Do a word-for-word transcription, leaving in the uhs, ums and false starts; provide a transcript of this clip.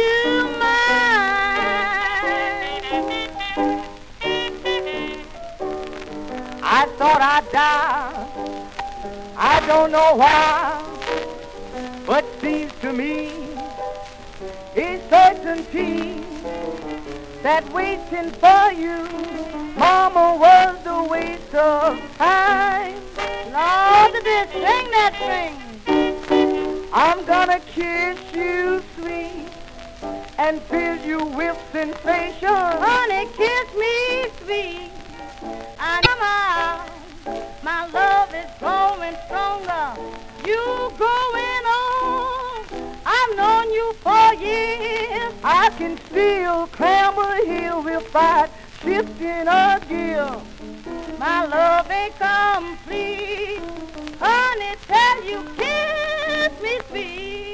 you mine. I thought I'd die, I don't know why, but seems to me a certainty that waiting for you, Mama, was a waste of time. Lord, this sing that thing. I'm gonna kiss you sweet and fill you with sensation. Honey, kiss me sweet. I know my, my love is growing stronger. You growing on. I've known you for years. I can still climb a hill without shifting a gear. My love ain't complete. Honey, tell you kiss me sweet.